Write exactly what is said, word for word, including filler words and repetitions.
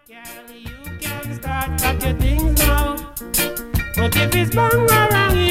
Girl, you can start pack your things now. But if it's bang around